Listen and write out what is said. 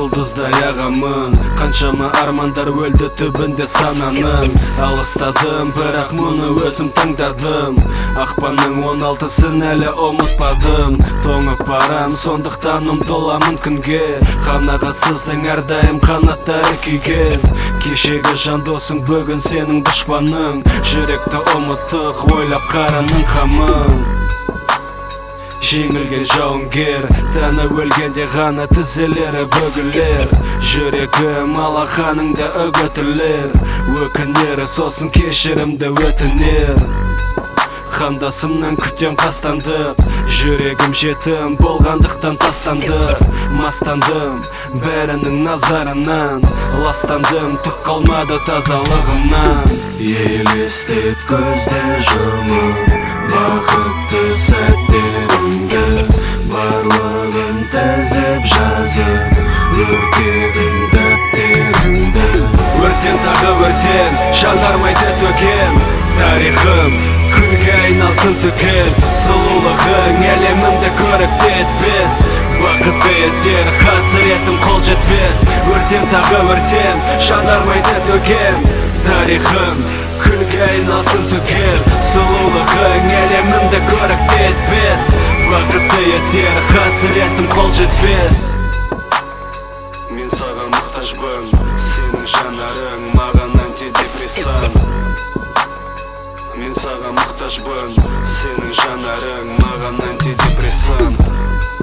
жұлдыздай ағамын. Қаншама армандар өлді түбінде сананың. Алыстадым, бірақ мұны өзім таңдадым. Ақпанның 16-сын әлі ұмытпадым. Тоңып барам, сондықтан ұмтыламын күнге. Қанағатсыздың әрдайым қанаттары күйген. Кешегі жан досың бүгін сенің дұшпаның. Жүректі ұмыттық, ойлап қараның қамын. Жеңілген жауынгер, тәні өлгенде ғана тізелері бөгілер. Жүрегім алақаныңда үгітілер. Өкінері сосын кешірімді өтінер. Қандасымнан күтем қастандып, жүрегім жетім болғандықтан тастанды. Мастандым бәрінің назарынан, ластандым түк қалмады тазалығымнан. Елестет көзді жұмып, бақытты сәттеріңді, барлығын тізіп жазып, өртедің дәптеріңді. Өртен тағы өртен, жанармайды төген, тарихым күлге айналсын түгел. Сұлулығың әлемімді көрікті етпес, бақытты етер қасіретім қол жетпес. Өртен тағы өртен, жанармайды төген, тарихым күлге айналсын түгел. Сұлулығың әлемімді көрікті етпес, бақытты етер қасіретім қол жетпес. Мен саған мұқтажбын, сенің жанарың маған антидепрессант. Мен саған мұқтажбын, сенің жанарың маған антидепрессант.